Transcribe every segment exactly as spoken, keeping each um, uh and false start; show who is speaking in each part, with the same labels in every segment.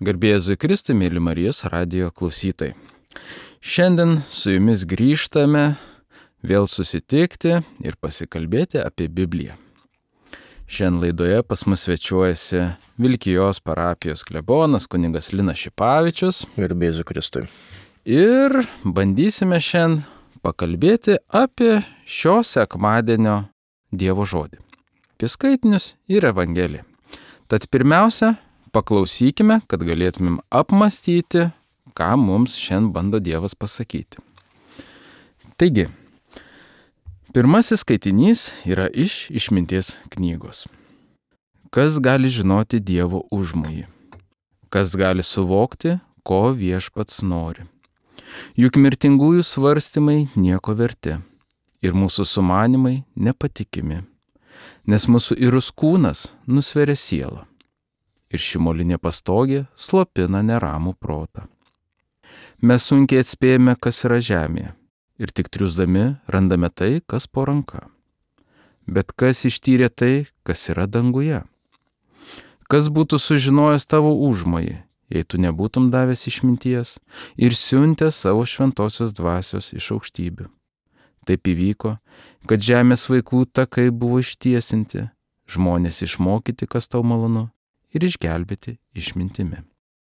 Speaker 1: Garbė Jėzui Kristui, mėly Marijos radijo klausytojai. Šiandien su jumis grįžtame vėl susitikti ir pasikalbėti apie Bibliją. Šiandien laidoje pas mus svečiuojasi Vilkijos parapijos klebonas kunigas Linas Šipavičius.
Speaker 2: Garbė Jėzui Kristui.
Speaker 1: Ir bandysime šiandien pakalbėti apie šio sekmadienio Dievo žodį, apie skaitinius ir Evangeliją. Tad pirmiausia, paklausykime, kad galėtumėm apmastyti, ką mums šiandien bando Dievas pasakyti. Taigi, pirmasis skaitinys yra iš Išminties knygos. Kas gali žinoti Dievo užmojį? Kas gali suvokti, ko Viešpats nori? Juk mirtingųjų svarstymai nieko verti ir mūsų sumanimai nepatikimi, nes mūsų irus kūnas nusveria sielą ir ši molinė pastogė slopina neramų protą. Mes sunkiai atspėjame, kas yra žemėje, ir tik triūsdami randame tai, kas po ranka. Bet kas ištyrė tai, kas yra danguje? Kas būtų sužinojęs tavo užmojį, jei tu nebūtum davęs išminties ir siuntęs savo šventosios dvasios iš aukštybių? Taip įvyko, kad žemės vaikų takai buvo ištiesinti, žmonės išmokyti, kas tau malonu, ir išgelbėti išmintimi.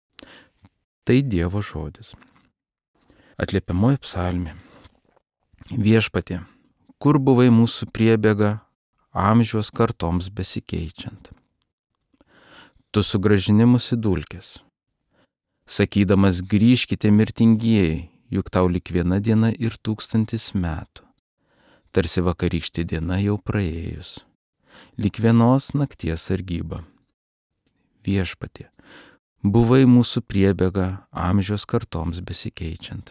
Speaker 1: Tai Dievo žodis. Atliepiamoji psalmė. Viešpatie, kur buvai mūsų priebėga amžiaus kartoms besikeičiant? Tu sugrąžini mus į dulkes, sakydamas grįžkite mirtingieji, juk tau lik viena diena ir tūkstantis metų. Tarsi vakarykštė diena jau praėjus, lik vienos nakties sargyba. Viešpatie, buvai mūsų priebėga amžiaus kartoms besikeičiant.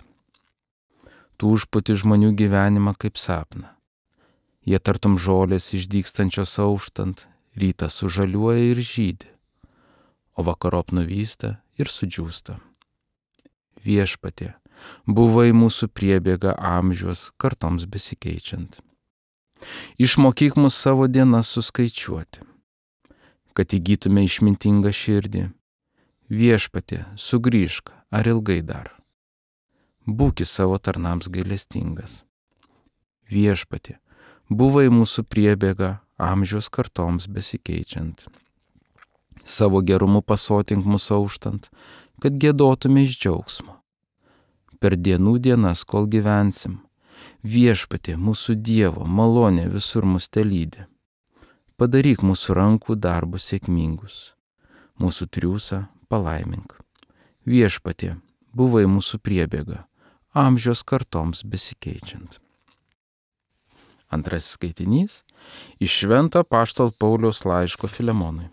Speaker 1: Tu užputi žmonių gyvenimą kaip sapną. Jie tartum žolės išdygstančios auštant, rytą sužaliuoja ir žydi, o vakarop nuvysta ir sudžiūsta. Viešpatie, buvai mūsų priebėga amžiaus kartoms besikeičiant. Išmokyk mus savo dienas suskaičiuoti, kad įgytume išmintingą širdį. Viešpatie, sugrįžk, ar ilgai dar? Būki savo tarnams gailestingas. Viešpatie, buvai mūsų priebėga amžiaus kartoms besikeičiant. Savo gerumu pasotink mūsų auštant, kad giedotume iš džiaugsmo. Per dienų dienas, kol gyvensim, Viešpatie, mūsų Dievo malonė visur mus telydi. Padaryk mūsų rankų darbus sėkmingus, mūsų triūsą palaimink. Viešpatie, buvai mūsų priebėga amžiaus kartoms besikeičiant. Antrasis skaitinys iš Švento apaštalo Pauliaus laiško Filemonui.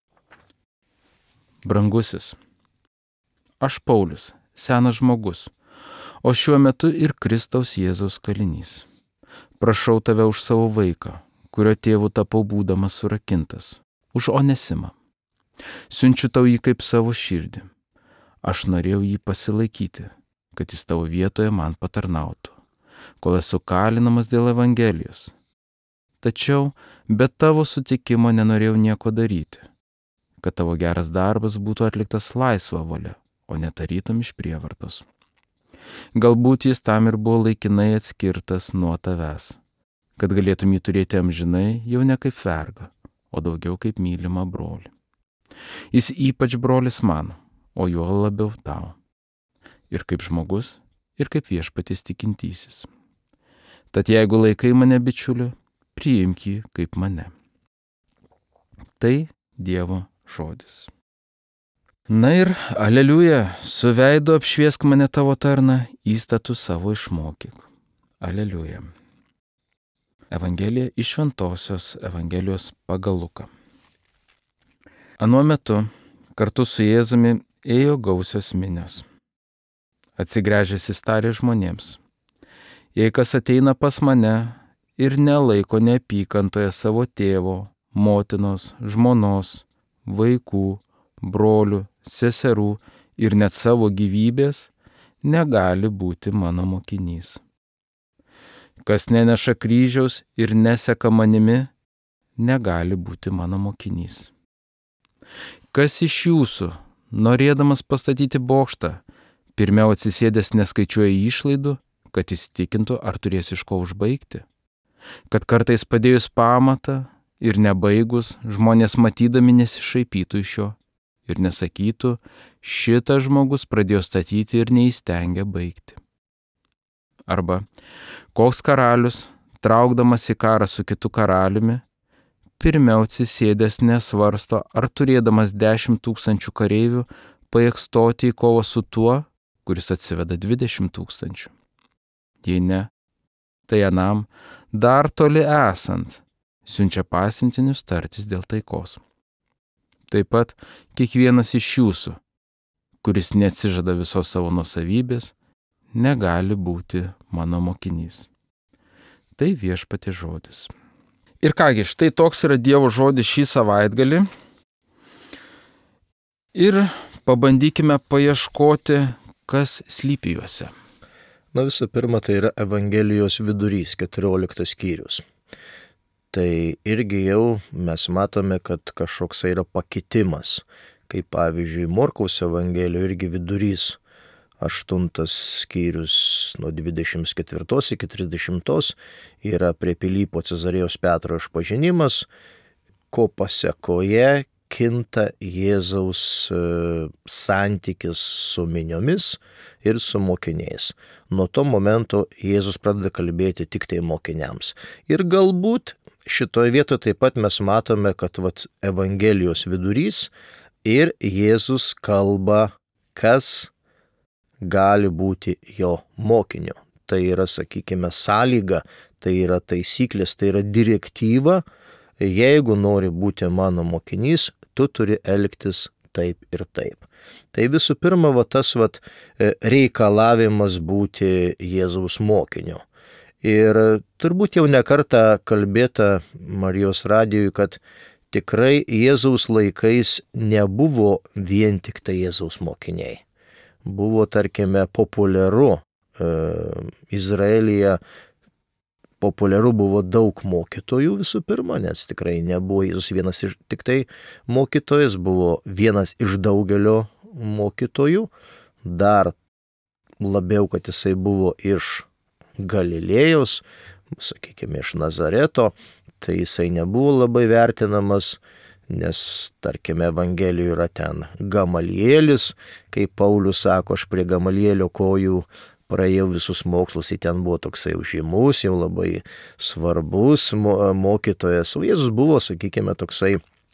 Speaker 1: Brangusis, aš Paulius, senas žmogus, o šiuo metu ir Kristaus Jėzaus kalinys. Prašau tave už savo vaiką, kurio tėvu tapau būdamas surakintas, už Onesimą. Siunčiu tau jį kaip savo širdį. Aš norėjau jį pasilaikyti, kad jis tavo vietoje man patarnautų, kol esu kalinamas dėl Evangelijos. Tačiau be tavo sutikimo nenorėjau nieko daryti, kad tavo geras darbas būtų atliktas laisva valia, o ne tarytum iš prievartos. Galbūt jis tam ir buvo laikinai atskirtas nuo tavęs, kad galėtum jį turėti amžinai jau ne kaip vergą, o daugiau kaip mylimą brolį. Jis ypač brolis mano, o juo labiau tau. Ir kaip žmogus, ir kaip Viešpaties tikintysis. Tad jeigu laikai mane bičiuliu, priimk jį kaip mane. Tai Dievo žodis. Na ir, aleliuja, su veidu apšviesk mane tavo tarną, įstatų savo išmokyk. Aleliuja. Evangelija iš Šventosios Evangelijos pagal Luką. Anuo metu kartu su Jėzumi ėjo gausios minios. Atsigręžęs jis tarė žmonėms: jei kas ateina pas mane ir nelaiko neapykantoje savo tėvo, motinos, žmonos, vaikų, brolių, seserų ir net savo gyvybės, negali būti mano mokinys. Kas neneša kryžiaus ir neseka manimi, negali būti mano mokinys. Kas iš jūsų, norėdamas pastatyti bokštą, pirmiau atsisėdęs neskaičiuoja išlaidų, kad įsitikintų, ar turės iš ko užbaigti. Kad kartais padėjus pamatą ir nebaigus, žmonės matydami nesišaipytų iš jo ir nesakytų, šitas žmogus pradėjo statyti ir neįstengia baigti. Arba koks karalius, traukdamas į karą su kitu karaliumi, pirmiau atsisėdęs nesvarsto, ar turėdamas dešimt tūkstančių kareivių pajėgs stoti į kovą su tuo, kuris atsiveda dvidešimt tūkstančių. Jei ne, tai anam dar toli esant siunčia pasiuntinius tartis dėl taikos. Taip pat kiekvienas iš jūsų, kuris neatsižada visos savo nuosavybės, negali būti mano mokinys. Tai viešpaties žodis. Ir kągi, štai toks yra Dievo žodis šį savaitgalį. Ir pabandykime paieškoti, kas slypi juose.
Speaker 2: Na visų pirma, tai yra Evangelijos vidurys, keturioliktas skyrius. Tai irgi jau mes matome, kad kažkoks yra pakitimas. Kaip pavyzdžiui, Morkaus Evangelijoje irgi vidurys, aštuntas skyrius nuo dvidešimt ketvirtos iki trisdešimtos yra prie Pilypo Cezarėjos Petro išpažinimas, ko pasekoje kinta Jėzaus e, santykis su miniomis ir su mokiniais. Nuo to momento Jėzus pradeda kalbėti tik tai mokiniams. Ir galbūt šitoje vietoje taip pat mes matome, kad vat, Evangelijos vidurys ir Jėzus kalba, kas gali būti jo mokiniu. Tai yra, sakykime, sąlyga, tai yra taisyklės, tai yra direktyva. Jeigu nori būti mano mokinys, tu turi elgtis taip ir taip. Tai visų pirma, va, tas va, reikalavimas būti Jėzaus mokiniu. Ir turbūt jau nekartą kalbėta Marijos radijui, kad tikrai Jėzaus laikais nebuvo vien tik tai Jėzaus mokiniai. Buvo, tarkime, populiaru e, Izraelyje, populiaru buvo daug mokytojų visų pirma, nes tikrai nebuvo Jėzus vienas iš tik tai mokytojas, buvo vienas iš daugelio mokytojų, dar labiau, kad jisai buvo iš Galilėjos, sakykime, iš Nazareto, tai jisai nebuvo labai vertinamas, nes, tarkime, Evangelijoje yra ten Gamalielis, kaip Paulius sako, aš prie Gamalielio kojų praėjau visus mokslus, jis ten buvo toksai žymus, jau labai svarbus mokytojas, o Jėzus buvo, sakykime, toksai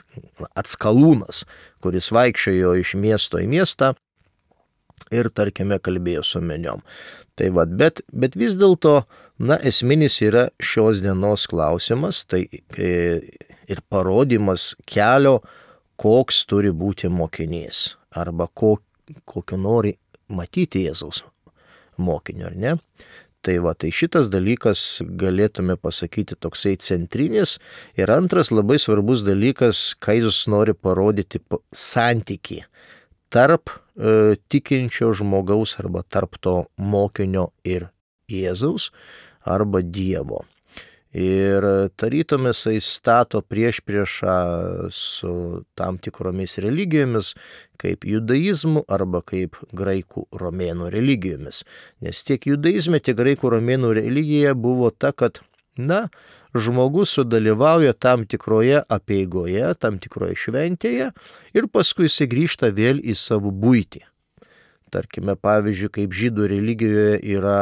Speaker 2: atskalūnas, kuris vaikščiojo iš miesto į miestą ir, tarkime, kalbėjo su miniom. Tai va, bet, bet vis dėlto, na, esminis yra šios dienos klausimas, tai ir parodymas kelio, koks turi būti mokinys, arba ko, kokio nori matyti Jėzaus mokinio, ar ne? Tai va, tai šitas dalykas galėtume pasakyti toksai centrinis. Ir antras labai svarbus dalykas, kai Jėzus nori parodyti santykį tarp e, tikinčio žmogaus arba tarp to mokinio ir Jėzaus arba Dievo. Ir tarytum jisai stato priešpriešą su tam tikromis religijomis, kaip judaizmu arba kaip graikų romėnų religijomis. Nes tiek judaizme, tiek graikų romėnų religija buvo ta, kad, na, žmogus sudalyvauja tam tikroje apeigoje, tam tikroje šventėje ir paskui jisai grįžta vėl į savo buitį. Tarkime, pavyzdžiui, kaip žydų religijoje yra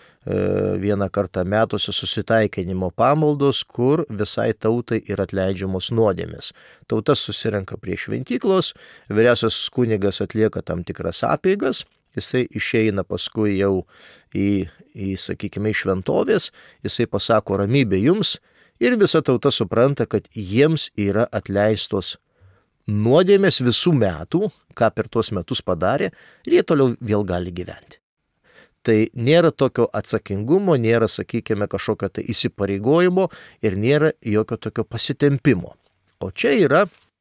Speaker 2: vieną kartą metuose susitaikinimo pamaldos, kur visai tautai yra atleidžiamos nuodėmės. Tauta susirenka prie šventyklos, vyriausiasis kunigas atlieka tam tikras apeigas, jisai išeina paskui jau į, į sakykime, į šventovės, jisai pasako ramybė jums ir visa tauta supranta, kad jiems yra atleistos nuodėmės visų metų, ką per tuos metus padarė, ir jie toliau vėl gali gyventi. Tai nėra tokio atsakingumo, nėra, sakykime, kažkokio tai įsipareigojimo ir nėra jokio tokio pasitempimo. O čia yra,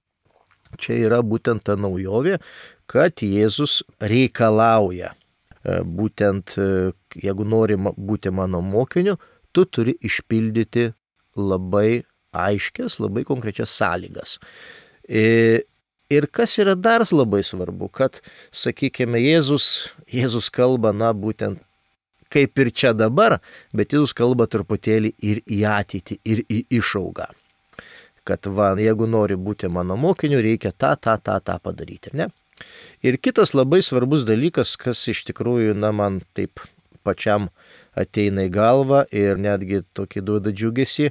Speaker 2: čia yra būtent ta naujovė, kad Jėzus reikalauja, būtent, jeigu nori būti mano mokiniu, tu turi išpildyti labai aiškias, labai konkrečias sąlygas. Ir kas yra dar labai svarbu, kad, sakykime, Jėzus, Jėzus kalba, na, būtent kaip ir čia dabar, bet Jėzus kalba truputėlį ir į ateitį, ir į išaugą. Kad, va, jeigu nori būti mano mokiniu, reikia tą, tą, tą, tą padaryti, ne? Ir kitas labai svarbus dalykas, kas iš tikrųjų, na, man taip pačiam ateina į galvą ir netgi tokį duoda džiugesį,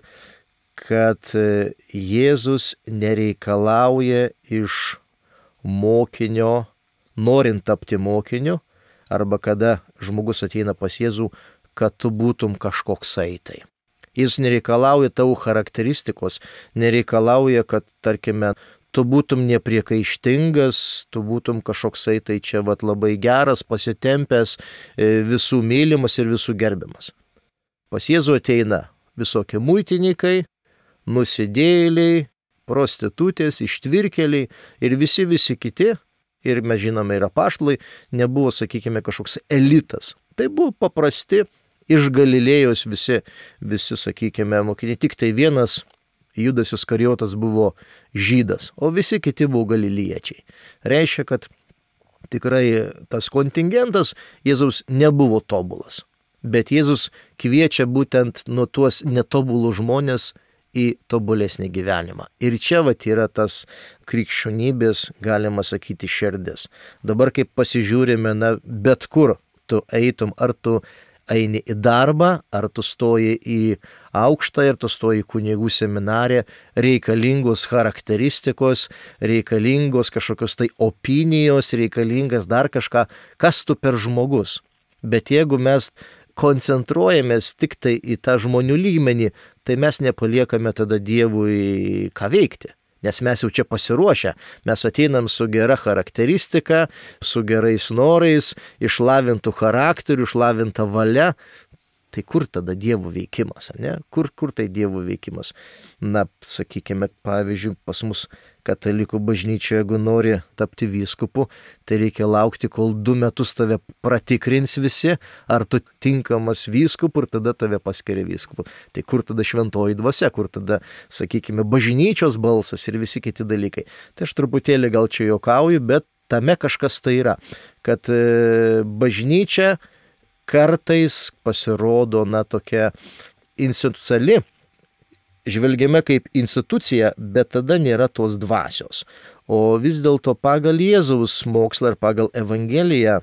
Speaker 2: kad Jėzus nereikalauja iš mokinio, norint tapti mokiniu, arba kada žmogus ateina pas Jėzų, kad tu būtum kažkoksai tai. Jis nereikalauja tavo charakteristikos, nereikalauja, kad, tarkime, tu būtum nepriekaištingas, tu būtum kažkoksai tai čia vat, labai geras, pasitempęs, visų mylimas ir visų gerbiamas. Pas Jėzų ateina visokie muitininkai, nusidėjėliai, prostitutės, ištvirkeliai ir visi visi kiti, ir mes žinome ir apaštalai, nebuvo, sakykime, kažkoks elitas. Tai buvo paprasti iš Galilėjos visi, visi, sakykime, mokiniai. Tik tai vienas Judas Iskarijotas buvo žydas, o visi kiti buvo galiliečiai. Reiškia, kad tikrai tas kontingentas Jėzaus nebuvo tobulas. Bet Jėzus kviečia būtent nuo tuos netobulus žmonės į tobulesnį gyvenimą. Ir čia vat yra tas krikščionybės, galima sakyti, šerdis. Dabar kaip pasižiūrime, na, bet kur tu eitum, ar tu eini į darbą, ar tu stoji į aukštą, ir tu stoji į kunigų seminariją, reikalingos charakteristikos, reikalingos kažkokios tai opinijos, reikalingas dar kažką, kas tu per žmogus. Bet jeigu mes koncentruojamės tik tai į tą žmonių lygmenį, tai mes nepaliekame tada Dievui ką veikti. Nes mes jau čia pasiruošę, mes ateinam su gera charakteristika, su gerais norais, išlavintų charakterių, išlavinta valia. Tai kur tada Dievo veikimas, ne? Kur, kur tai Dievo veikimas? Na, sakykime, pavyzdžiui, pas mus katalikų bažnyčioje, jeigu nori tapti vyskupu, tai reikia laukti, kol du metus tave pratikrins visi, ar tu tinkamas vyskupu, ir tada tave paskiria vyskupu. Tai kur tada šventoji dvasia, kur tada, sakykime, bažnyčios balsas ir visi kiti dalykai. Tai aš truputėlį gal čia juokauju, bet tame kažkas tai yra, kad e, bažnyčia kartais pasirodo, na, tokia instituciali, žvelgiame kaip institucija, bet tada nėra tos dvasios. O vis dėlto pagal Jėzaus mokslą ir pagal Evangeliją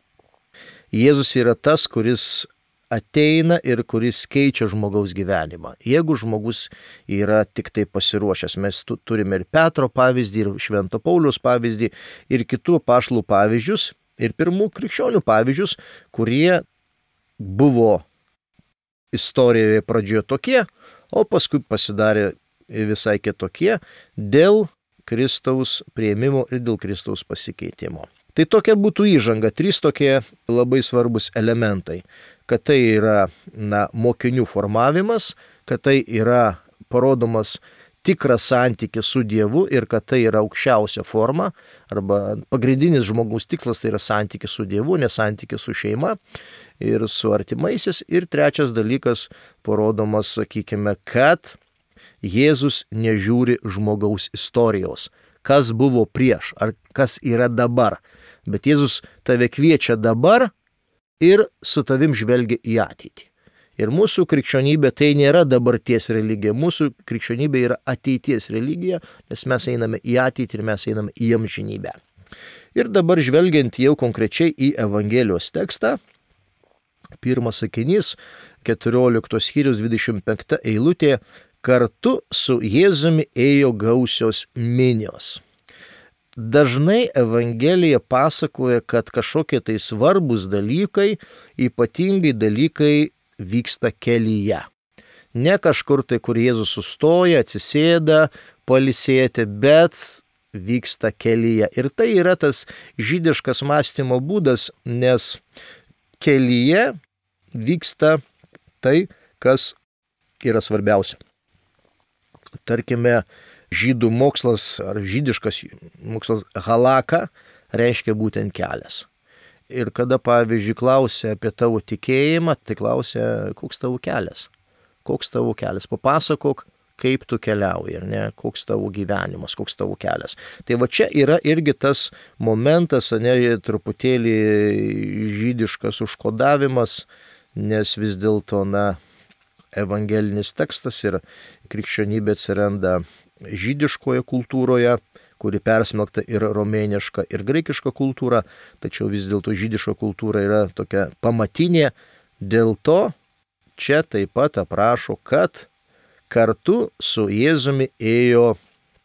Speaker 2: Jėzus yra tas, kuris ateina ir kuris keičia žmogaus gyvenimą. Jeigu žmogus yra tik tai pasiruošęs, mes tu, turime ir Petro pavyzdį, ir Švento Pauliaus pavyzdį, ir kitų apaštalų pavyzdžius, ir pirmų krikščionių pavyzdžius, kurie buvo istorijoje pradžioje tokie, o paskui pasidarė visai kitokie dėl Kristaus priėmimo ir dėl Kristaus pasikeitimo. Tai tokia būtų įžanga, trys tokie labai svarbus elementai, kad tai yra, na, mokinių formavimas, kad tai yra parodomas tikras santykis su Dievu ir kad tai yra aukščiausia forma, arba pagrindinis žmogaus tikslas tai yra santykis su Dievu, ne santykis su šeima ir su artimaisiais. Ir trečias dalykas parodomas, sakykime, kad Jėzus nežiūri žmogaus istorijos, kas buvo prieš ar kas yra dabar, bet Jėzus tave kviečia dabar ir su tavim žvelgia į ateitį. Ir mūsų krikščionybė tai nėra dabarties religija, mūsų krikščionybė yra ateities religija, nes mes einame į ateitį ir mes einame į amžinybę. Ir dabar žvelgiant jau konkrečiai į Evangelijos tekstą, pirmas sakinys, keturioliktos skyriaus dvidešimt penkta eilutė, kartu su Jėzumi ėjo gausios minios. Dažnai Evangelija pasakoja, kad kažkokie tai svarbus dalykai, ypatingai dalykai vyksta kelyje. Ne kažkur tai, kur Jėzus sustoja, atsisėda, pailsėti, bet vyksta kelyje. Ir tai yra tas žydiškas mąstymo būdas, nes kelyje vyksta tai, kas yra svarbiausia. Tarkime, žydų mokslas ar žydiškas mokslas halaka reiškia būtent kelias. Ir kada, pavyzdžiui, klausia apie tavo tikėjimą, tai klausia, koks tavo kelias. Koks tavo kelias. Papasakok, kaip tu keliauji, ar ne, koks tavo gyvenimas, koks tavo kelias. Tai va čia yra irgi tas momentas, ne, truputėlį žydiškas užkodavimas, nes vis dėlto, na, evangelinis tekstas ir krikščionybė atsiranda žydiškoje kultūroje, kuri persmelkta ir romėniška, ir graikiška kultūra, tačiau vis dėlto žydiška kultūra yra tokia pamatinė, dėl to čia taip pat aprašo, kad kartu su Jėzumi ėjo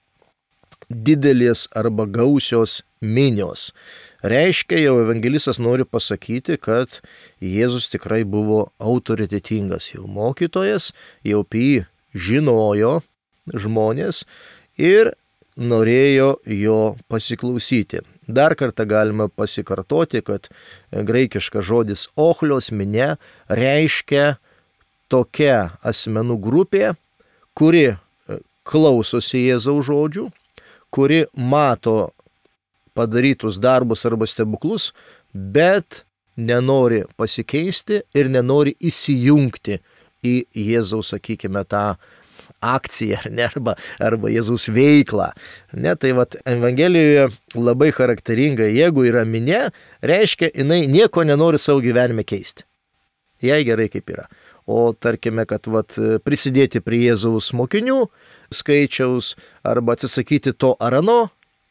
Speaker 2: didelės arba gausios minios. Reiškia, jau evangelistas nori pasakyti, kad Jėzus tikrai buvo autoritetingas jau mokytojas, jau apie jį žinojo žmonės ir norėjo jo pasiklausyti. Dar kartą galima pasikartoti, kad graikiškas žodis ochlios, minia, reiškia tokia asmenų grupė, kuri klausosi Jėzaus žodžių, kuri mato padarytus darbus arba stebuklus, bet nenori pasikeisti ir nenori įsijungti į Jėzaus, sakykime, tą akciją ne, arba, arba Jėzaus veiklą. Ne, tai vat Evangelijoje labai charakteringa, jeigu yra minia, reiškia, jinai nieko nenori savo gyvenime keisti. Jai gerai kaip yra. O tarkime, kad vat, prisidėti prie Jėzaus mokinių skaičiaus arba atsisakyti to ar ano,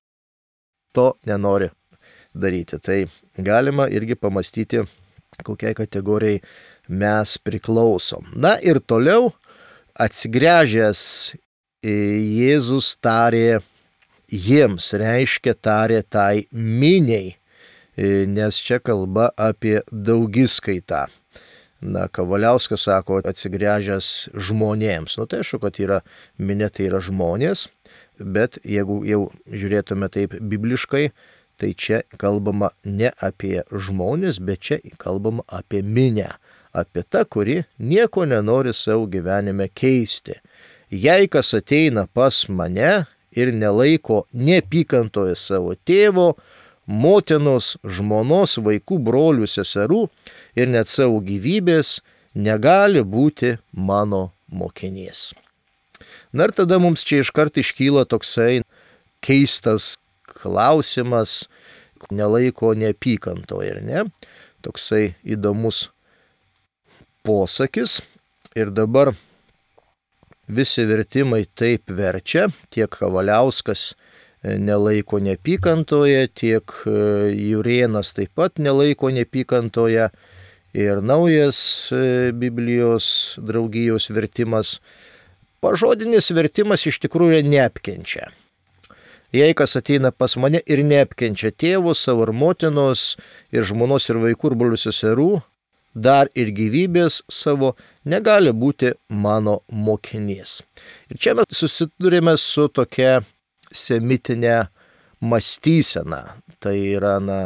Speaker 2: to nenori daryti. Tai galima irgi pamastyti, kokiai kategorijai mes priklausom. Na ir toliau atsigręžęs Jėzus tarė jiems, reiškia tarė tai miniai, nes čia kalba apie daugiskaitą. Na, Kavaliauskas sako, atsigręžęs žmonėms. Nu, tai aišku, kad yra minė, tai yra žmonės, bet jeigu jau žiūrėtume taip bibliškai, tai čia kalbama ne apie žmonės, bet čia kalbama apie minę. Apie tą, kuri nieko nenori savo gyvenime keisti. Jei kas ateina pas mane ir nelaiko neapykantoje savo tėvo, motinos, žmonos, vaikų, brolių, seserų ir net savo gyvybės, negali būti mano mokinys. Na ir tada mums čia iškart iškyla toksai keistas klausimas, nelaiko neapykantoje, ir ne? Toksai įdomus posakis. Ir dabar visi vertimai taip verčia, tiek Kavaliauskas nelaiko neapykantoje, tiek Jurėnas taip pat nelaiko neapykantoje, ir naujas Biblijos draugijos vertimas. Pažodinis vertimas iš tikrųjų yra neapkenčia. Jei kas ateina pas mane ir neapkenčia tėvo, savo ir motinos, ir žmonos, ir vaikų, ir brolių, seserų, dar ir gyvybės savo, negali būti mano mokinys. Ir čia mes susidurime su tokia semitinė mąstysena. Tai yra, na,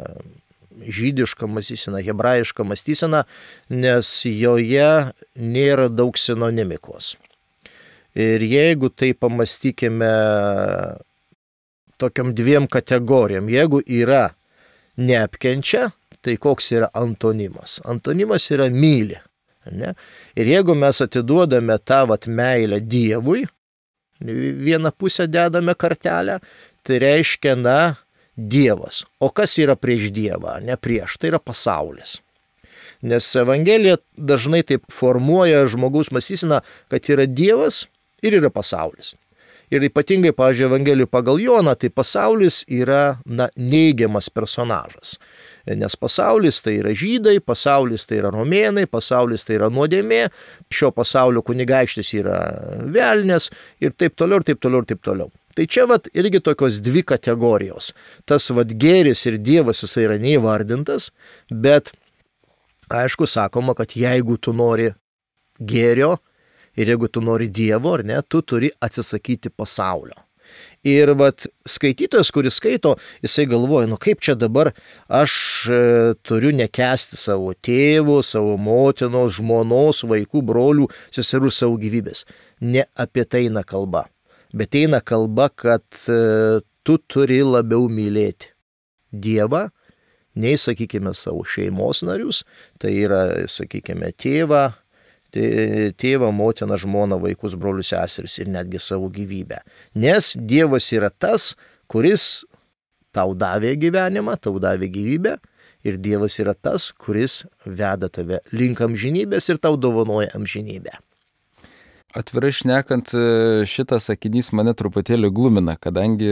Speaker 2: žydiška mąstysena, hebrajiška mąstysena, nes joje nėra daug sinonimikos. Ir jeigu tai pamastykime tokiam dviem kategorijom, jeigu yra neapkenčia, tai koks yra antonimas? Antonimas yra myli. Ne? Ir jeigu mes atiduodame tą vat meilę Dievui, vieną pusę dedame kartelę, tai reiškia, na, Dievas. O kas yra prieš Dievą? Ne prieš, tai yra pasaulis. Nes Evangelija dažnai taip formuoja žmogaus mąstyseną, kad yra Dievas ir yra pasaulis. Ir ypatingai, pavyzdžiui, Evangelijų pagal Joną, tai pasaulis yra, na, neigiamas personažas. Nes pasaulis tai yra žydai, pasaulis tai yra romėnai, pasaulis tai yra nuodėmė, šio pasaulio kunigaikštis yra velnias ir taip toliau, ir taip toliau, ir taip toliau. Tai čia vat irgi tokios dvi kategorijos. Tas vat gėris ir Dievas jis yra neįvardintas, bet aišku sakoma, kad jeigu tu nori gėrio ir jeigu tu nori Dievo, ar ne, tu turi atsisakyti pasaulio. Ir vat skaitytojas, kuris skaito, jisai galvoja, nu kaip čia dabar aš e, turiu nekęsti savo tėvų, savo motinos, žmonos, vaikų, brolių, seserų, savo gyvybės. Ne apie tai eina kalba. Bet eina kalba, kad e, tu turi labiau mylėti Dievą, nei, sakykime, savo šeimos narius, tai yra, sakykime, tėvą, tėvą, motiną, žmoną, vaikus, brolius, seseris ir netgi savo gyvybę. Nes Dievas yra tas, kuris tau davė gyvenimą, tau davė gyvybę ir Dievas yra tas, kuris veda tave link amžinybės ir tau dovanoja amžinybę.
Speaker 1: Atvirai šnekant, šitas sakinys mane truputėlį glumina, kadangi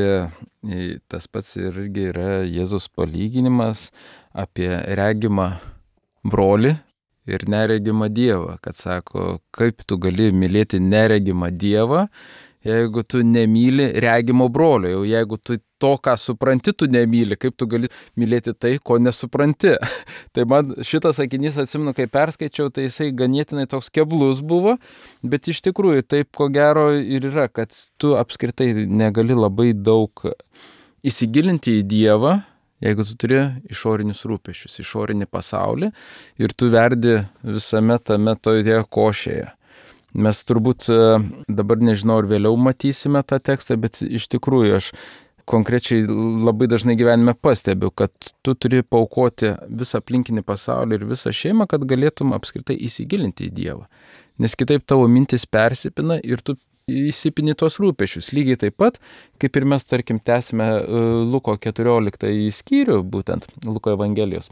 Speaker 1: tas pats irgi yra Jėzus palyginimas apie regimą brolį ir neregimą Dievą, kad sako, kaip tu gali mylėti neregimą Dievą, jeigu tu nemyli regimo brolio, jau jeigu tu to, ką supranti, tu nemyli, kaip tu gali mylėti tai, ko nesupranti. Tai man šitas sakinys, atsimenu, kai perskaičiau, tai jisai ganėtinai toks keblus buvo, bet iš tikrųjų taip ko gero ir yra, kad tu apskritai negali labai daug įsigilinti į Dievą, jeigu tu turi išorinius rūpesčius, išorinį pasaulį ir tu verdi visame tame toje košėje. Mes turbūt dabar nežinau, ar vėliau matysime tą tekstą, bet iš tikrųjų aš konkrečiai labai dažnai gyvenime pastebiu, kad tu turi paaukoti visą aplinkinį pasaulį ir visą šeimą, kad galėtum apskritai įsigilinti į Dievą. Nes kitaip tavo mintis persipina ir tu įsipini tos rūpešius. Lygiai taip pat, kaip ir mes, tarkim, tęsime Luko keturioliktąjį skyrių, būtent Luko Evangelijos.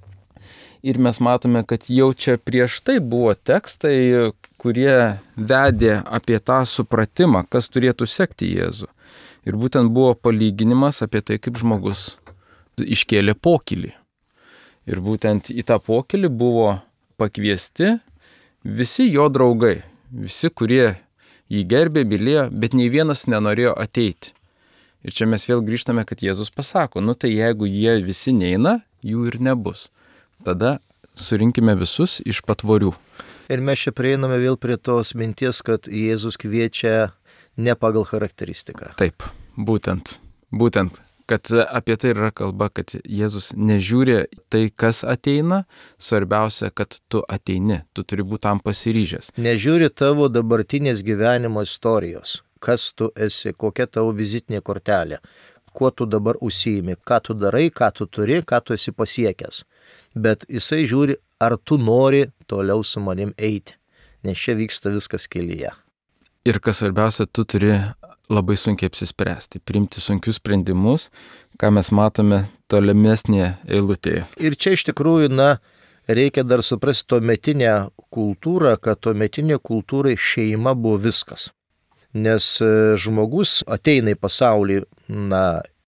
Speaker 1: Ir mes matome, kad jau čia prieš tai buvo tekstai, kurie vedė apie tą supratimą, kas turėtų sekti Jėzų. Ir būtent buvo palyginimas apie tai, kaip žmogus iškėlė pokylį. Ir būtent į tą pokylį buvo pakviesti visi jo draugai, visi, kurie jį gerbė, mylėjo, bet nei vienas nenorėjo ateiti. Ir čia mes vėl grįžtame, kad Jėzus pasako, nu tai jeigu jie visi neina, jų ir nebus. Tada surinkime visus iš patvorių.
Speaker 2: Ir mes čia prieiname vėl prie tos minties, kad Jėzus kviečia ne pagal charakteristiką.
Speaker 1: Taip, būtent, būtent, kad apie tai yra kalba, kad Jėzus nežiūri tai, kas ateina, svarbiausia, kad tu ateini, tu turi būti tam pasiryžęs.
Speaker 2: Nežiūri tavo dabartinės gyvenimo istorijos, kas tu esi, kokia tavo vizitinė kortelė, kuo tu dabar užsiimi, ką tu darai, ką tu turi, ką tu esi pasiekęs. Bet jisai žiūri, ar tu nori toliau su manim eiti, nes čia vyksta viskas kelyje.
Speaker 1: Ir kas svarbiausia, tu turi labai sunkiai apsispręsti, priimti sunkius sprendimus, ką mes matome tolimesnėje eilutėje.
Speaker 2: Ir čia iš tikrųjų, na, reikia dar suprasti tuometinę kultūrą, kad tuometinė kultūrai šeima buvo viskas. Nes žmogus ateina į pasaulį, na,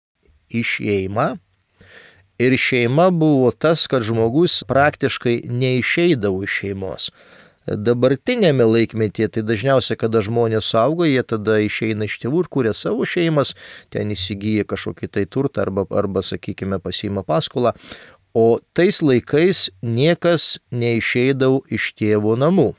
Speaker 2: į šeimą. Ir šeima buvo tas, kad žmogus praktiškai neišeidavo iš šeimos. Dabartinėme laikmetyje, tai dažniausiai, kada žmonės suauga, jie tada išeina iš tėvų ir kuria savo šeimas, ten įsigyja kažkokį tai turtą arba, arba sakykime, pasiima paskolą. O tais laikais niekas neišeidavo iš tėvo namų.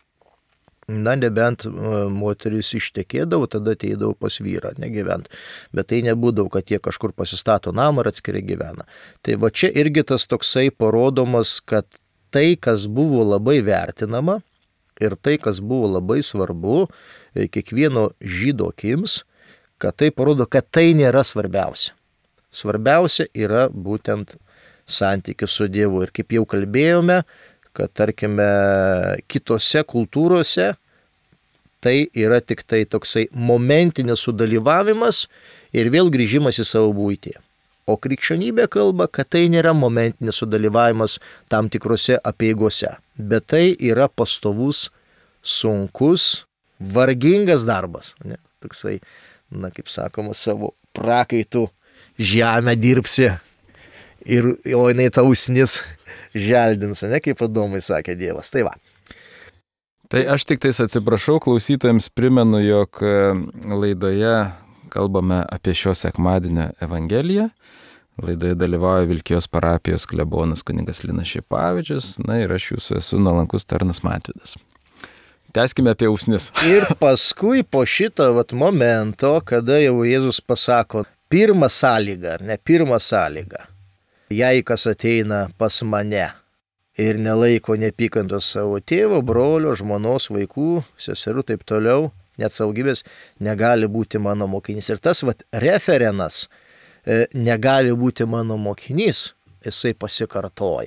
Speaker 2: Na, nebent moteris ištekėdavo, tada ateidavo pas vyrą, negyvent. Bet tai nebūdavo, kad jie kažkur pasistato namą ir atskirai gyvena. Tai va čia irgi tas toksai parodomas, kad tai, kas buvo labai vertinama ir tai, kas buvo labai svarbu kiekvieno žydo akims, kad tai parodo, kad tai nėra svarbiausia. Svarbiausia yra būtent santykis su Dievu. Ir kaip jau kalbėjome, kad tarkime kitose kultūrose tai yra tik tai toksai momentinis sudalyvavimas ir vėl grįžimas į savo būtį. O krikščionybė kalba, kad tai nėra momentinis sudalyvavimas tam tikrose apeigose, bet tai yra pastovus, sunkus, vargingas darbas. Ne? Toksai, na kaip sakoma, savo prakaitų žemę dirbsi. Ir, o jinai tau usnis želdins, ne, kaip Adomui sakė Dievas. Tai va.
Speaker 1: Tai aš tik tais atsiprašau, klausytojams primenu, jog laidoje kalbame apie šio sekmadienio Evangeliją. Laidoje dalyvauja Vilkijos parapijos klebonas kunigas Linas Šepavičius, na ir aš jūsų esu nuolankus tarnas Matvydas. Tęskime apie usnis.
Speaker 2: Ir paskui po šito vat, momento, kada jau Jėzus pasako pirmą sąlygą, ar ne pirmą sąlygą. Jei kas ateina pas mane ir nelaiko neapykantos savo tėvo, brolio, žmonos, vaikų, seserų, taip toliau, net saugybės, negali būti mano mokinys. Ir tas vat, referenas e, negali būti mano mokinys, jisai pasikartoja.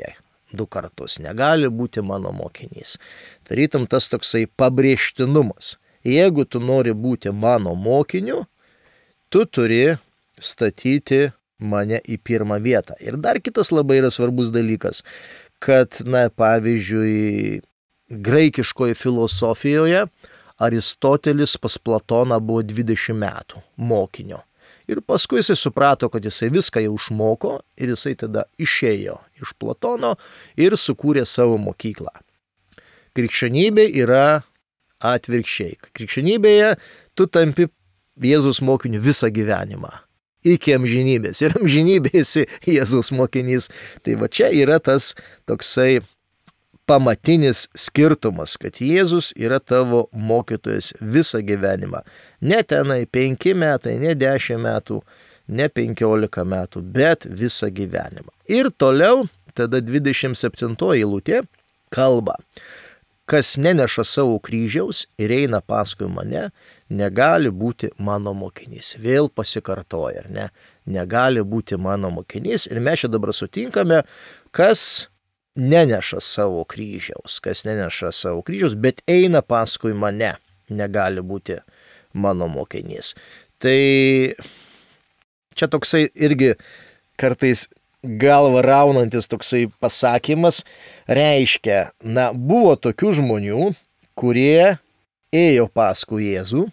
Speaker 2: du kartus, negali būti mano mokinys. Tarytum tas toksai pabrėžtinumas. Jeigu tu nori būti mano mokiniu, tu turi statyti mane į pirmą vietą. Ir dar kitas labai yra svarbus dalykas, kad, na, pavyzdžiui, graikiškoje filosofijoje Aristotelis pas Platoną buvo dvidešimt metų mokinio. Ir paskui jisai suprato, kad jisai viską jau išmoko ir jisai tada išėjo iš Platono ir sukūrė savo mokyklą. Krikščionybė yra atvirkščiai. Krikščionybėje tu tampi Jėzaus mokiniu visą gyvenimą. Iki amžinybės. Ir amžinybės Jėzaus mokinys. Tai va čia yra tas toksai pamatinis skirtumas, kad Jėzus yra tavo mokytojas visą gyvenimą. Ne tenai penki metai, ne dešimt metų, ne penkiolika metų, bet visą gyvenimą. Ir toliau, tada dvidešimt septintoji eilutė kalba, kas neneša savo kryžiaus ir eina paskui mane, negali būti mano mokinys. Vėl pasikartoja, ar ne? Negali būti mano mokinys. Ir mes čia dabar sutinkame, kas neneša savo kryžiaus, kas neneša savo kryžiaus, bet eina paskui mane, negali būti mano mokinys. Tai čia toksai irgi kartais galva raunantis toksai pasakymas reiškia, na, buvo tokių žmonių, kurie ėjo paskui Jėzų,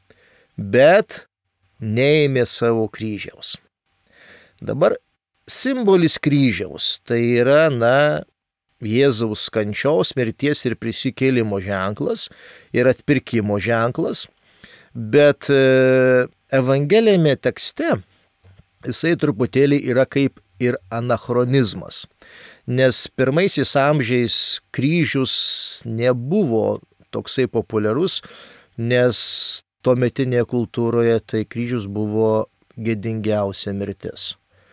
Speaker 2: bet neėmė savo kryžiaus. Dabar simbolis kryžiaus tai yra, na, Jėzaus kančios, mirties ir prisikėlimo ženklas ir atpirkimo ženklas, bet evangelijame tekste jisai truputėlį yra kaip ir anachronizmas, nes pirmaisiais amžiais kryžius nebuvo toksai populiarus, nes tuometinėje kultūroje tai kryžius buvo gėdingiausia mirtis.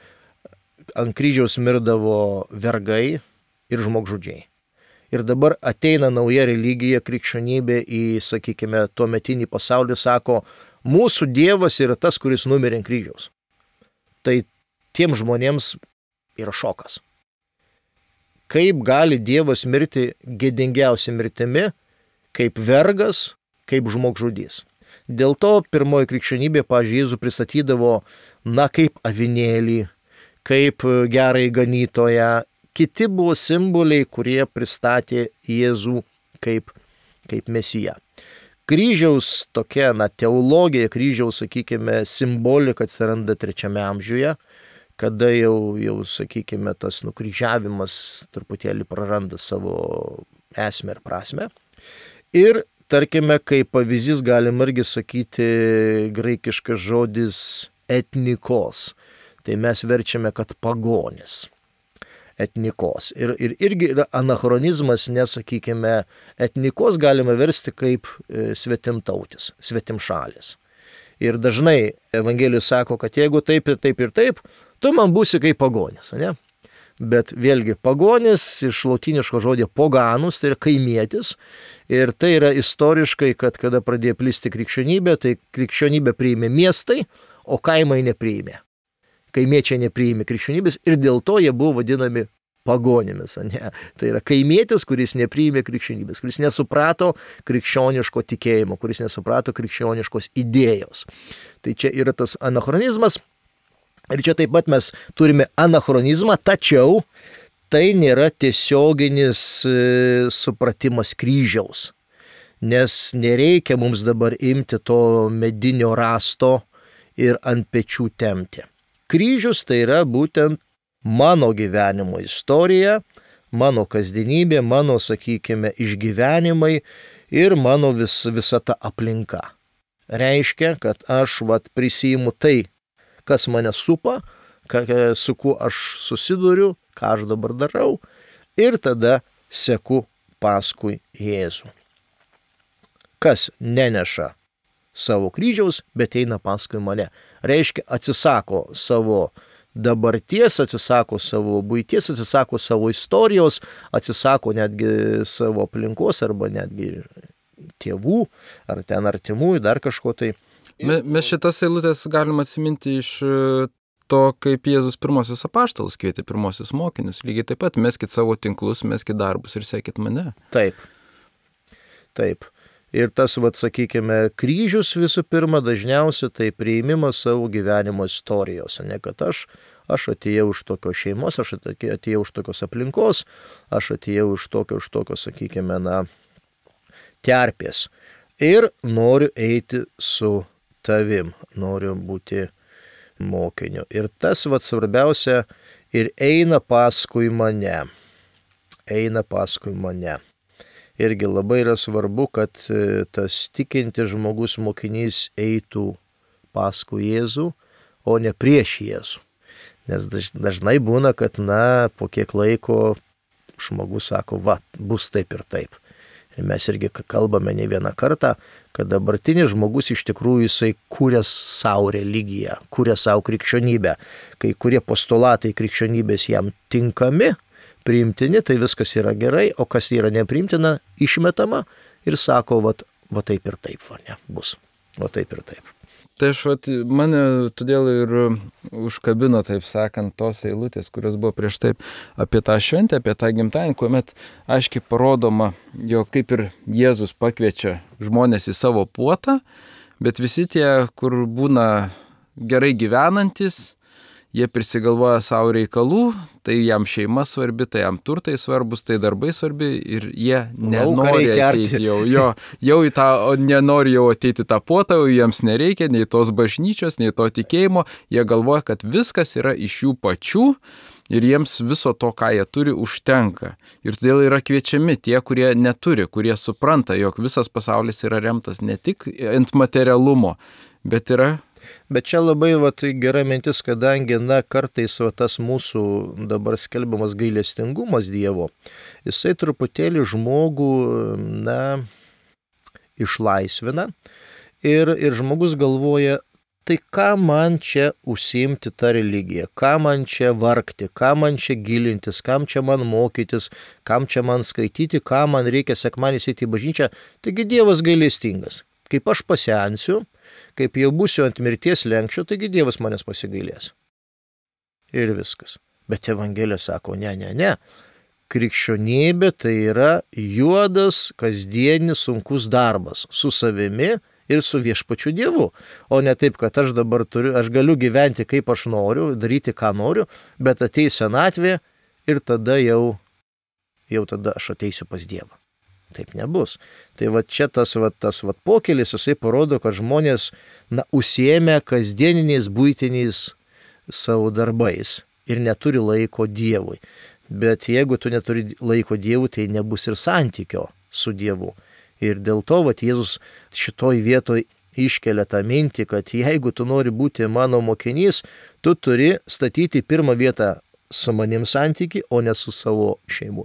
Speaker 2: Ant kryžiaus mirdavo vergai ir žmogžudžiai. Ir dabar ateina nauja religija, krikščionybė į, sakykime, tuometinį pasaulį, sako, mūsų Dievas yra tas, kuris numirė ant kryžiaus. Tai tiem žmonėms yra šokas. Kaip gali Dievas mirti gėdingiausia mirtimi, kaip vergas, kaip žmogžudys. Dėl to pirmoji krikščionybė, pavyzdžiui, Jėzų pristatydavo, na, kaip avinėlį, kaip gerąjį ganytoją. Kiti buvo simboliai, kurie pristatė Jėzų kaip, kaip mesiją. Kryžiaus tokia, na, teologija, kryžiaus, sakykime, simbolika atsiranda trečiame amžiuje, kada jau, jau, sakykime, tas nukryžiavimas truputėlį praranda savo esmę ir prasmę. Ir, tarkime, kaip pavyzdys galim irgi sakyti graikiškas žodis etnikos. Tai mes verčiame, kad pagonis. Etnikos. Ir, ir irgi yra anachronizmas, nes, sakykime, etnikos galima versti kaip svetimtautis, svetimšalis. Ir dažnai Evangelijus sako, kad jeigu taip ir taip ir taip, tu man būsi kaip pagonis, ne? Bet vėlgi pagonis iš lotyniško žodžio poganus, tai yra kaimietis. Ir tai yra istoriškai, kad kada pradėjo plisti krikščionybė, tai krikščionybė priėmė miestai, o kaimai nepriėmė. Kaimiečiai nepriėmė krikščionybės ir dėl to jie buvo vadinami pagonimis. Ne? Tai yra kaimietis, kuris nepriėmė krikščionybės, kuris nesuprato krikščioniško tikėjimo, kuris nesuprato krikščioniškos idėjos. Tai čia yra tas anachronizmas. Ir čia taip pat mes turime anachronizmą, tačiau tai nėra tiesioginis supratimas kryžiaus. Nes nereikia mums dabar imti to medinio rasto ir ant pečių tempti. Kryžius tai yra būtent mano gyvenimo istorija, mano kasdienybė, mano, sakykime, išgyvenimai ir mano vis, visa ta aplinka. Reiškia, kad aš vat, prisiimu tai, kas mane supa, ka, su kuo aš susiduriu, ką aš dabar darau, ir tada seku paskui Jėzų. Kas neneša savo kryžiaus, bet eina paskui mane. Reiškia, atsisako savo dabarties, atsisako savo buities, atsisako savo istorijos, atsisako netgi savo aplinkos arba netgi tėvų, ar ten artimųjų, dar kažko tai.
Speaker 1: Mes šitas eilutės galima atsiminti iš to, kaip Jėzus pirmosius apaštalus kvietė, pirmosius mokinius. Lygiai taip pat meskit savo tinklus, meskit darbus ir sekit mane.
Speaker 2: Taip. Taip. Ir tas, vat, sakykime, kryžius visų pirma dažniausiai tai priėmimas savo gyvenimo istorijos. Ne, kad aš, aš atėjau iš tokios šeimos, aš atėjau iš tokios aplinkos, aš atėjau iš tokio, iš tokio, sakykime, na, terpės. Ir noriu eiti su tavim, noriu būti mokiniu. Ir tas, vat, svarbiausia, ir eina paskui mane. Eina paskui mane. Irgi labai yra svarbu, kad tas tikintis žmogus mokinys eitų paskui Jėzų, o ne prieš Jėzų. Nes dažnai būna, kad, na, po kiek laiko žmogus sako, va, bus taip ir taip. Ir mes irgi kalbame ne vieną kartą, kad dabartinis žmogus iš tikrųjų jisai kūrė savo religiją, kūrė savo krikščionybę. Kai kurie postulatai krikščionybės jam tinkami, priimtini, tai viskas yra gerai, o kas yra nepriimtina, išmetama ir sako, va, va taip ir taip, va ne, bus, va taip ir taip.
Speaker 1: Tai aš, vat, mane todėl ir užkabino, taip sakant, tos eilutės, kurios buvo prieš taip apie tą šventę, apie tą gimtadienį, kuomet aiškiai parodoma, jo kaip ir Jėzus pakviečia žmonės į savo puotą, bet visi tie, kur būna gerai gyvenantis, jie prisigalvoja savo reikalų, tai jam šeima svarbi, tai jam turtai svarbus, tai darbai svarbi ir jie nenori ateiti jau, jo, jau į tą, nenori jau ateiti tą puotą, jau jiems nereikia nei tos bažnyčios, nei to tikėjimo, jie galvoja, kad viskas yra iš jų pačių ir jiems viso to, ką jie turi, užtenka. Ir todėl yra kviečiami tie, kurie neturi, kurie supranta, jog visas pasaulis yra remtas ne tik ant materialumo, bet yra.
Speaker 2: Bet čia labai va, tai gera mintis, kadangi, na, kartais va, tas mūsų dabar skelbiamas gailestingumas Dievo, jisai truputėlį žmogų, na, išlaisvina ir, ir žmogus galvoja, tai ką man čia užsiimti tą religiją, ką man čia vargti, ką man čia gilintis, kam čia man mokytis, kam čia man skaityti, ką man reikia sekmadieniais eiti į bažnyčią, taigi Dievas gailestingas. Kaip aš pasensiu, kaip jau būsiu ant mirties lenkščio, taigi Dievas manęs pasigailės. Ir viskas. Bet Evangelija sako, ne, ne, ne. Krikščionybė tai yra juodas, kasdienis, sunkus darbas su savimi ir su viešpačiu Dievu. O ne taip, kad aš dabar turiu, aš galiu gyventi kaip aš noriu, daryti ką noriu, bet ateis senatvė ir tada jau, jau tada aš ateisiu pas Dievą. Taip nebus. Tai va čia tas, va, tas va, pokelis, jisai parodo, kad žmonės, na, užsiėmė kasdieniniais buitiniais savo darbais ir neturi laiko Dievui. Bet jeigu tu neturi laiko Dievui, tai nebus ir santykio su Dievu. Ir dėl to, va, Jėzus šitoj vietoj iškelia tą mintį, kad jeigu tu nori būti mano mokinys, tu turi statyti pirmą vietą su manim santykį, o ne su savo šeimu.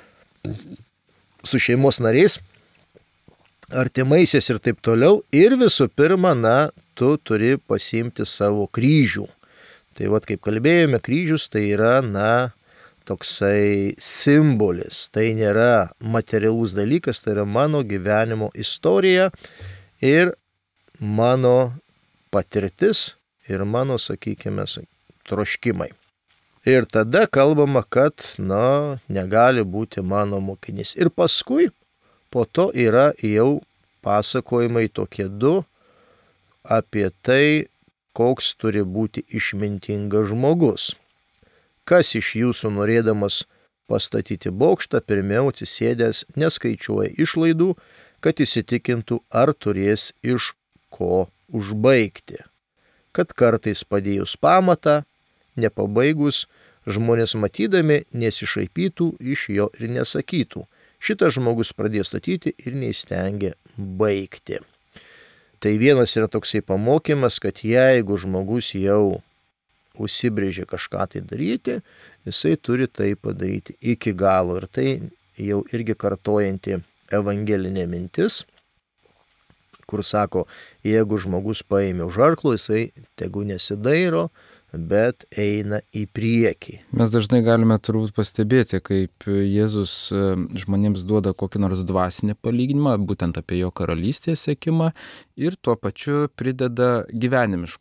Speaker 2: Su šeimos nariais, artimaisiais ir taip toliau. Ir visų pirma, na, tu turi pasiimti savo kryžių. Tai vat, kaip kalbėjome, kryžius tai yra, na, toksai simbolis. Tai nėra materialus dalykas, tai yra mano gyvenimo istorija ir mano patirtis ir mano, sakykime, troškimai. Ir tada kalbama, kad, na, negali būti mano mokinys. Ir paskui, po to yra jau pasakojimai tokie du apie tai, koks turi būti išmintingas žmogus. Kas iš jūsų norėdamas pastatyti bokštą, pirmiau atsisėdęs neskaičiuoja išlaidų, kad įsitikintų, ar turės iš ko užbaigti. Kad kartais padėjus pamatą, nepabaigus, žmonės matydami nesišaipytų iš jo ir nesakytų. Šitas žmogus pradėjo statyti ir neįstengė baigti. Tai vienas yra toksai pamokymas, kad jeigu žmogus jau užsibrėžė kažką tai daryti, jisai turi tai padaryti iki galo. Ir tai jau irgi kartojanti evangelinė mintis, kur sako, jeigu žmogus paėmė už arklo, jisai tegu nesidairo, bet eina į priekį.
Speaker 1: Mes dažnai galime turbūt pastebėti, kaip Jėzus žmonėms duoda kokį nors dvasinį palyginimą, būtent apie jo karalystės sekimą, ir tuo pačiu prideda gyvenimiškus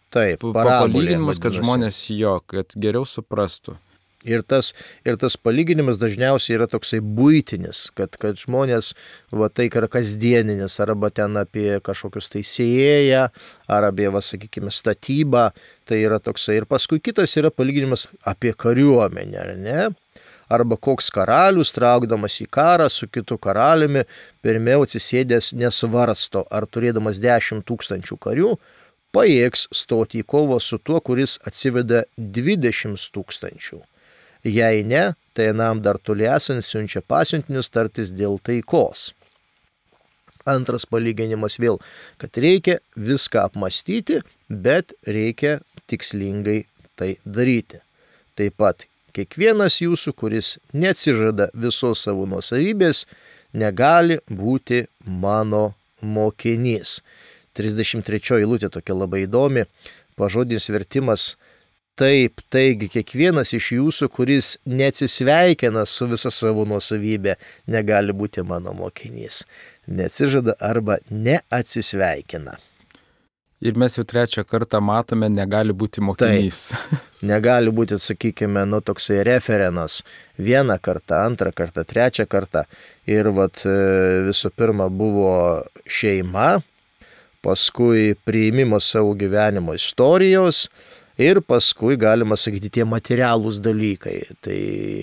Speaker 2: Taip,
Speaker 1: pa-
Speaker 2: parabolė
Speaker 1: palyginimus, kad
Speaker 2: vadinasi.
Speaker 1: žmonės jo, kad geriau suprastų.
Speaker 2: Ir tas, ir tas palyginimas dažniausiai yra toksai buitinis, kad, kad žmonės, va tai yra kasdieninis, arba ten apie kažkokius tai sėjėją, ar apie, va sakykime, statybą, tai yra toksai. Ir paskui kitas yra palyginimas apie kariuomenę, ar ne? Arba koks karalius, traukdamas į karą su kitu karaliumi, pirmiau atsisėdęs nesvarsto, ar turėdamas dešimt tūkstančių karių, pajėgs stoti į kovą su tuo, kuris atsiveda dvidešimt tūkstančių. Jei ne, tai vienam dar toli esant siunčia pasiuntinius tartis dėl taikos. Antras palyginimas vėl, kad reikia viską apmastyti, bet reikia tikslingai tai daryti. Taip pat kiekvienas jūsų, kuris neatsižada visos savo nuosavybės, negali būti mano mokinys. trisdešimt trečioji eilutė tokia labai įdomi, pažodinis vertimas. Taip, taigi kiekvienas iš jūsų, kuris neatsisveikina su visa savo nuosavybė, negali būti mano mokinys. Neatsižada arba neatsisveikina.
Speaker 1: Ir mes jau trečią kartą matome, negali būti mokinys.
Speaker 2: Taip. Negali būti, sakykime, nu toksai referenas. Vieną kartą, antrą kartą, trečią kartą. Ir vat visų pirma buvo šeima, paskui priėmimas savo gyvenimo istorijos, ir paskui, galima sakyti, tie materialūs dalykai. Tai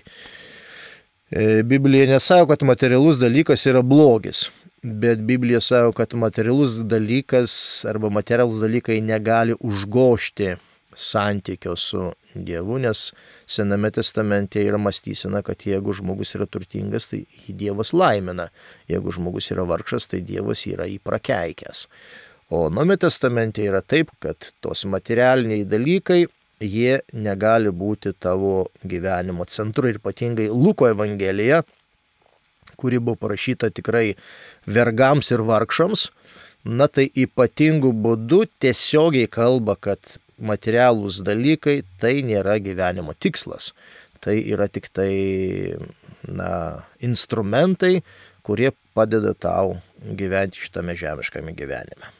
Speaker 2: e, Biblija nesako, kad materialus dalykas yra blogis, bet Biblija sako, kad materialus dalykas arba materialūs dalykai negali užgožti santykio su Dievu, nes Sename testamente yra mąstysena, kad jeigu žmogus yra turtingas, tai jį Dievas laimina. Jeigu žmogus yra vargšas, tai Dievas yra jį prakeikęs. O Naujame testamente yra taip, kad tos materialiniai dalykai, jie negali būti tavo gyvenimo centru. Ir ypatingai Luko Evangelija, kuri buvo parašyta tikrai vergams ir vargšams, na tai ypatingų būdų tiesiogiai kalba, kad materialūs dalykai tai nėra gyvenimo tikslas. Tai yra tik tai na, instrumentai, kurie padeda tau gyventi šitame žemiškame gyvenime.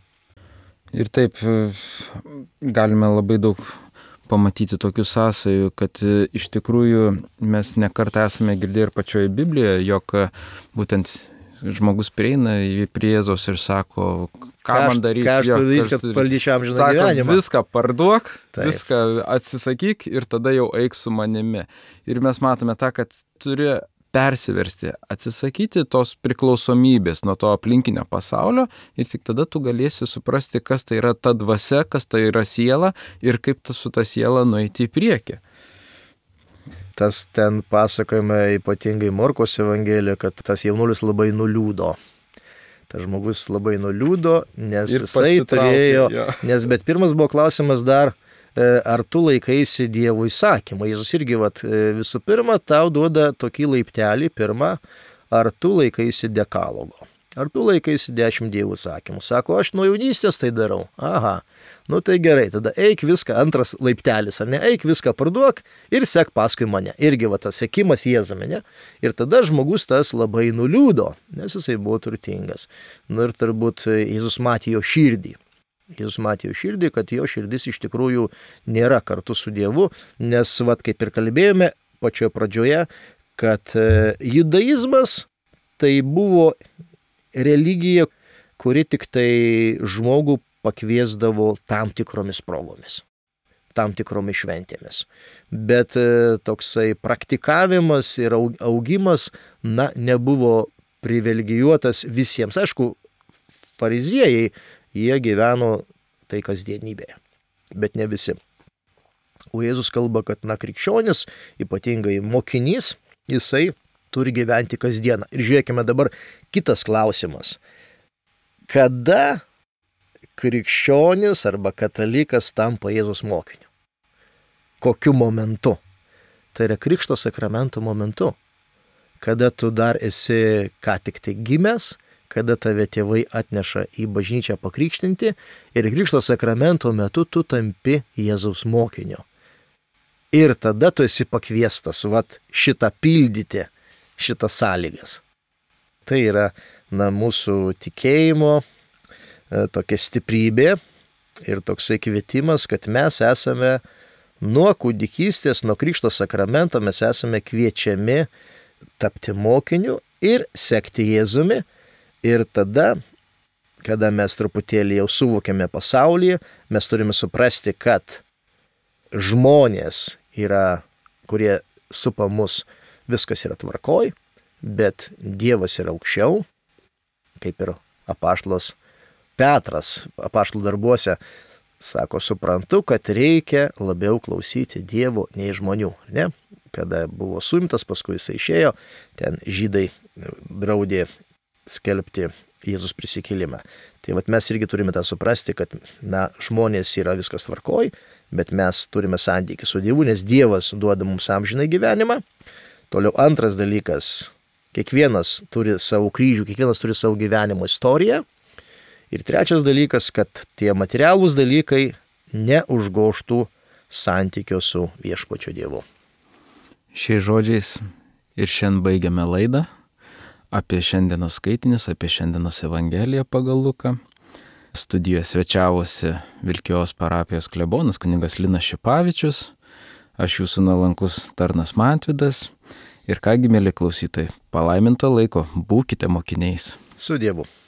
Speaker 1: Ir taip galime labai daug pamatyti tokių sąsajų, kad iš tikrųjų mes nekartą esame girdėję ir pačioje Biblijoje, jog būtent žmogus prieina prie Jėzaus ir sako, ką man daryti,
Speaker 2: ką aš turiu daryti, kad paldyčiau amžiną gyvenimą.
Speaker 1: Viską parduok,
Speaker 2: Taip.
Speaker 1: viską atsisakyk ir tada jau eik su manimi. Ir mes matome tą, kad turi persiversti, atsisakyti tos priklausomybės nuo to aplinkinio pasaulio ir tik tada tu galėsi suprasti, kas tai yra ta dvasia, kas tai yra siela ir kaip ta, su ta siela nueiti į priekį.
Speaker 2: Tas ten pasakojame ypatingai Morkos Evangelijoje, kad tas jaunuolis labai nuliūdo. Tas žmogus labai nuliūdo, nes
Speaker 1: Ir
Speaker 2: jisai turėjo,
Speaker 1: jo.
Speaker 2: nes bet pirmas buvo klausimas dar, ar tu laikaisi Dievo įsakymą. Jėzus irgi vat, visų pirma tau duoda tokį laiptelį, pirmą, ar tu laikaisi dekalogo. Ar tu laikaisi dešimt Dievo įsakymų. Sako, aš nuo jaunystės tai darau. Aha, nu tai gerai, tada eik viską, antras laiptelis, ar ne, eik viską parduok ir sek paskui mane. Irgi va tas sekimas Jėzumi, ne? Ir tada žmogus tas labai nuliūdo, nes jisai buvo turtingas. Nu ir turbūt Jėzus matė jo širdį. Jėzus matė jo širdį, kad jo širdis iš tikrųjų nėra kartu su Dievu, nes, vat, kaip ir kalbėjome pačioje pradžioje, kad judaizmas tai buvo religija, kuri tik tai žmogų pakviesdavo tam tikromis progomis, tam tikromis šventėmis. Bet toksai praktikavimas ir augimas, na, nebuvo privilegijuotas visiems. Aišku, fariziejai, jie gyveno tai kasdienybėje, bet ne visi. O Jėzus kalba, kad na, krikščionis, ypatingai mokinys, jisai turi gyventi kasdieną. Ir žiūrėkime dabar kitas klausimas. Kada krikščionis arba katalikas tampa Jėzus mokiniu? Kokiu momentu? Tai yra Krikšto sakramento momentu. Kada tu dar esi ką tik tai gimęs, kada tave tėvai atneša į bažnyčią pakrikštinti ir Krikšto sakramento metu tu tampi Jėzaus mokiniu. Ir tada tu esi pakviestas vat, šitą pildyti, šitas sąlygas. Tai yra na, mūsų tikėjimo e, tokia stiprybė, ir toksai kvietimas, kad mes esame nuo kūdikystės, nuo Krikšto sakramento mes esame kviečiami tapti mokiniu ir sekti Jėzumi. Ir tada, kada mes truputėlį jau suvokiame pasaulyje, mes turime suprasti, kad žmonės yra, kurie supa mus, viskas yra tvarkoj, bet Dievas yra aukščiau, kaip ir apaštalas Petras apaštalų darbuose sako, suprantu, kad reikia labiau klausyti Dievo nei žmonių. Ne? Kada buvo suimtas, paskui jis išėjo, ten žydai draudė skelbti Jėzus prisikėlimą. Tai vat mes irgi turime tą suprasti, kad na, žmonės yra viskas tvarkoj, bet mes turime santykį su Dievu, nes Dievas duoda mums amžiną gyvenimą. Toliau antras dalykas, kiekvienas turi savo kryžių, kiekvienas turi savo gyvenimo istoriją. Ir trečias dalykas, kad tie materialūs dalykai neužgoštų santykio su viešpačiu Dievu.
Speaker 1: Šiais žodžiais ir šiandien baigiame laidą apie šiandienos skaitinius, apie šiandienos Evangeliją pagal Luką. Studijoje svečiavosi Vilkijos parapijos klebonas kunigas Linas Šipavičius, aš jūsų nuolankus tarnas Mantvydas. Ir kągi, mėly klausytojai, palaiminto laiko, būkite mokiniais.
Speaker 2: Su Dievu.